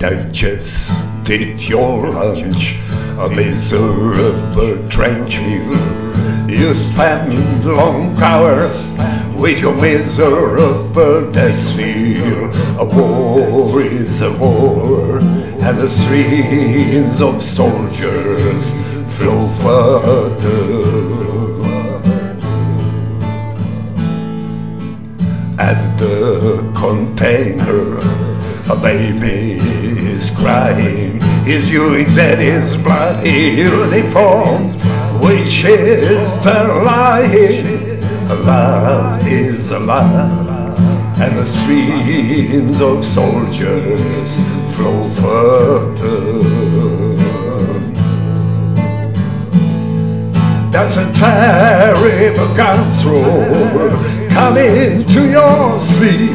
digested your lunch, a miserable trench meal. You spend long hours with your miserable death feel. A war is a war, and the streams of soldiers flow further. At the container, a baby is crying. He's using daddy's bloody uniform, which is a lie. Love is alive, and the streams of soldiers flow further. There's a terrible gun's roar coming to your sleep,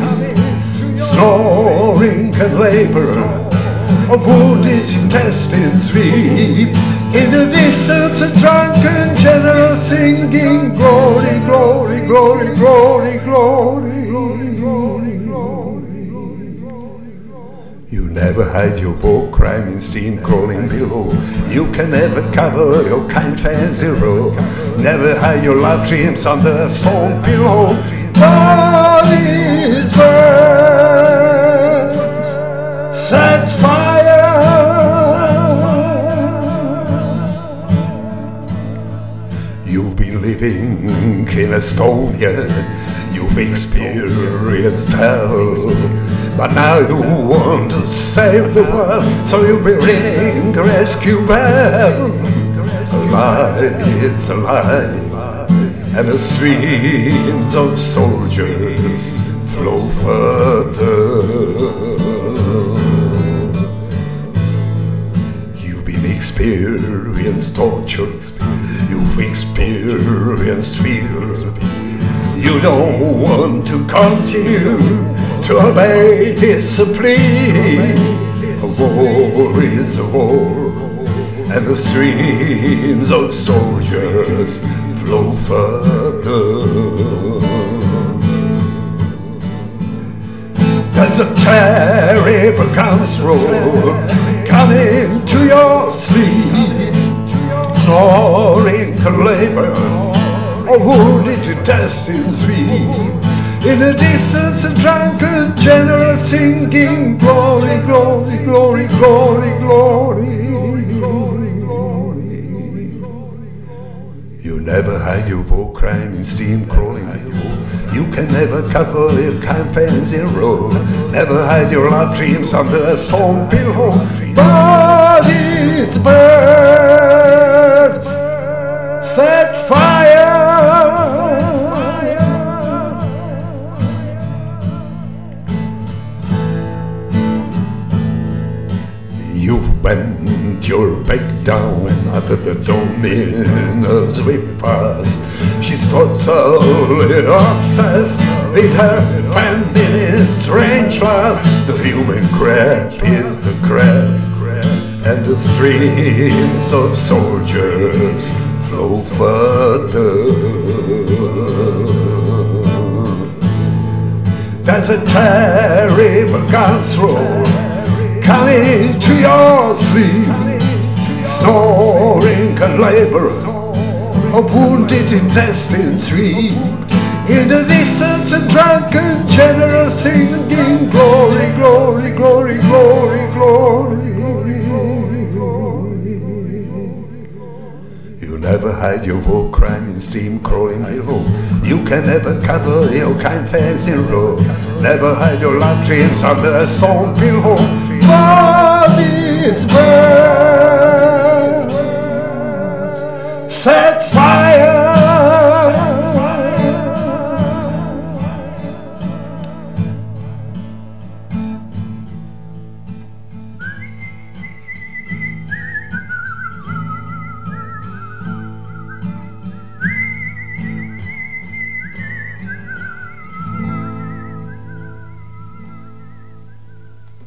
snoring and labor of wounded intestines weep. In the distance a drunken general singing glory, glory, glory, glory, glory, glory, glory. You never hide your war crime in steam crawling below. You can never cover your kind fair zero. Never hide your love dreams under a storm pillow. Bodies burn, set fire. You've been living in Estonia, you've experienced hell, but now you want to save the world, so you bring rescue bell. Alive is alive, and the streams of soldiers flow further. You've been experienced torture, you've experienced fear. You don't want to continue to obey discipline. A war is a war, and the streams of soldiers flow further. There's a terrible gun's roar coming to your sleep, snoring and labor of wounded intestines weep. In the distance a drunken general singing glory, glory, glory, glory, glory. You never hide your war crime in steam crawling below. You can never cover your kind fans in row. Never hide your love dreams under a storm pillow. Bodies burn, set fire. You've bent your back down under the dominus repast. She's totally obsessed with her feminist strange lust. The human crab is the crab, and the streams of soldiers flow further. There's a terrible gun's roar coming to your sleep, snoring and labor of wounded intestines weep. In the distance a drunken general singing glory, glory, glory, glory, glory. You never hide your war crime in steam crawling below. You can never cover your kind face in row. Never hide your love dreams under a storm pillow. Bodies burn, set